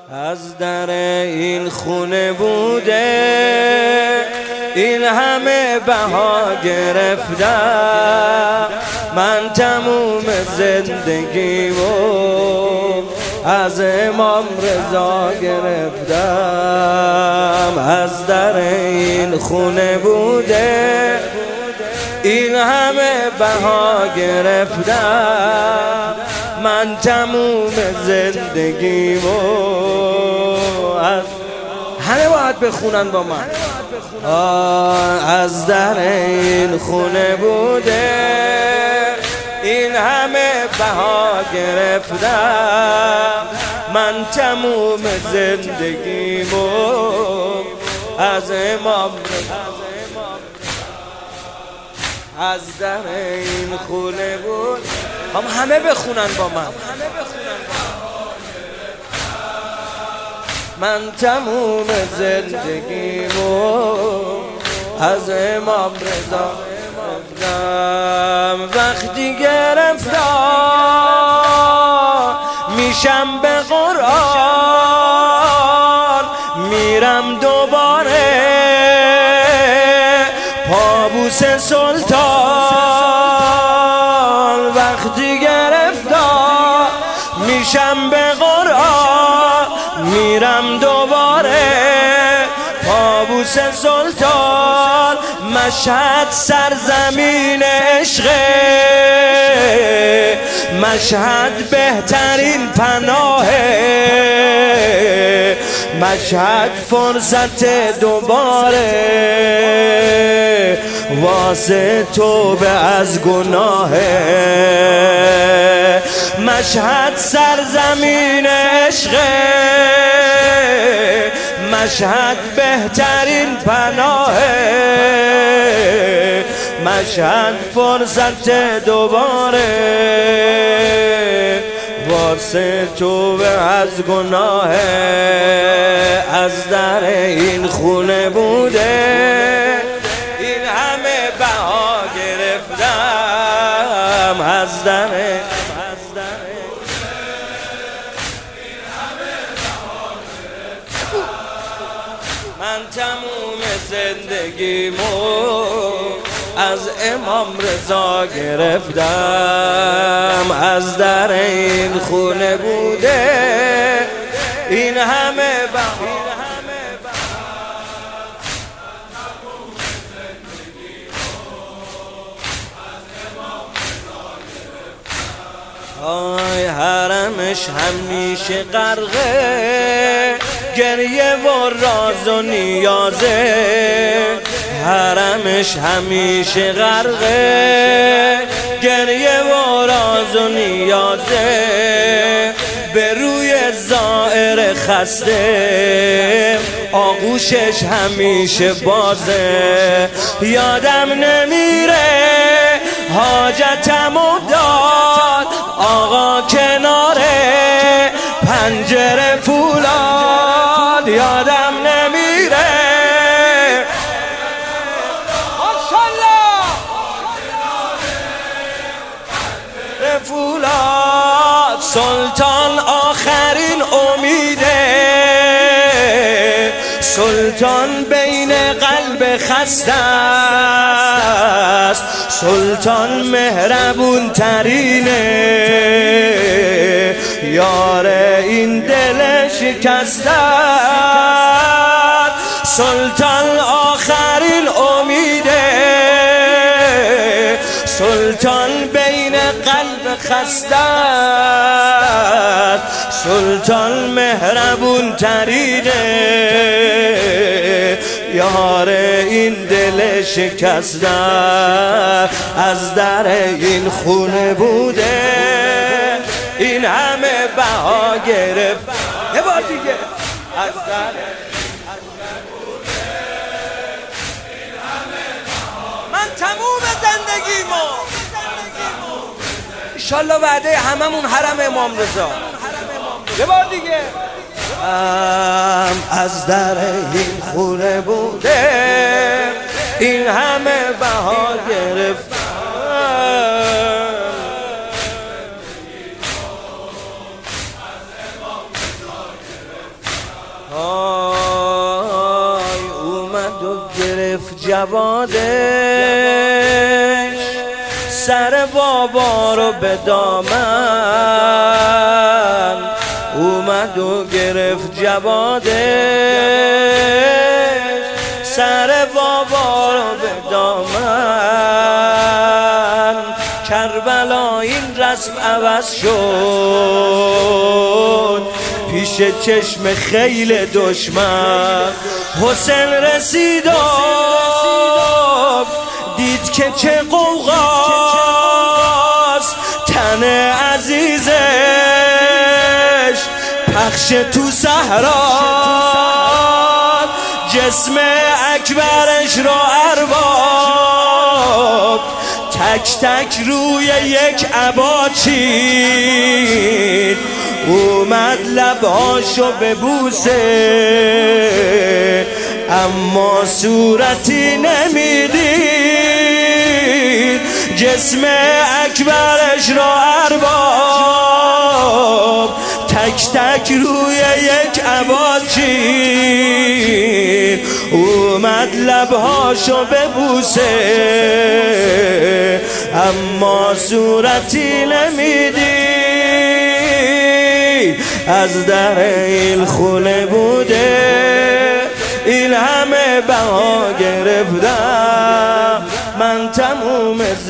از در این خونه بوده این همه بها گرفتم، من تموم زندگیمو از امام رضا گرفتم. از در این خونه بوده این همه بها گرفتم، من تموم زندگیمو همه باید بخونن با من. از در این خونه بوده این همه بها گرفتم، من تموم زندگیمو از امام از در این خونه بود. همه بخونن با من. من تموم زندگیمو از امام رضا گرفتم. وقتی گرفتار میشم به قرآن، میرم دوباره پابوس سلطان. وقتی گرفتار میشم به قرآن، میرم دوباره پابوس سلطان. مشهد سرزمین عشقه، مشهد بهترین پناهه، مشهد فرصت دوباره واسه توبه از گناهه. مشهد سرزمین عشقه، مشهد بهترین پناهه، مشهد فرصت دوباره واسه توبه از گناهه. از در این خونه بوده این همه بها گرفتم. از در من تموم زندگیمو از امام رضا گرفتم. از در این خونه بوده این همه آی حرمش همیشه غرقه گریه و راز و نیازه. حرمش همیشه غرقه گریه و راز و نیازه. به روی زائر خسته آغوشش همیشه بازه. یادم نمیره حاجتمو داد آقا کناره پنجره فولاد. یادم نمیره فولاد. سلطان آخرین امیده، سلطان بین قلب خسته است، سلطان مهربون ترینه یار این دل شکسته است. سلطان آخرین امیده، سلطان بین قلب خسته است، سلطان مهربون ترینه یار این دل شکسته. از در این خونه بوده این همه بها گرفت. یه بار دیگه از در من تموم زندگیمو انشالله وعده هممون حرم امام رضا. یه بار دیگه از در این خونه بوده این همه بها گرفت. اومد و گرفت جوادش، سر بابا رو به دامن. اومد و گرفت جوادش، سر بابا رو به دامن. کربلا این رسم عوض شد پیش چشم خیل دشمن. حسین رسید و دید که چه قوقاست، تن عزیزش پخش تو صحرا. جسم اکبرش را ارباب تک تک روی یک عبا چید. اومد لبهاشو ببوسه اما صورتی نمیدید. جسم اکبرش را ارباب تک تک روی یک عبا چید. اومد لبهاشو ببوسه اما صورتی نمیدید. از در این خونه بوده این همه بها گرفتم من تموم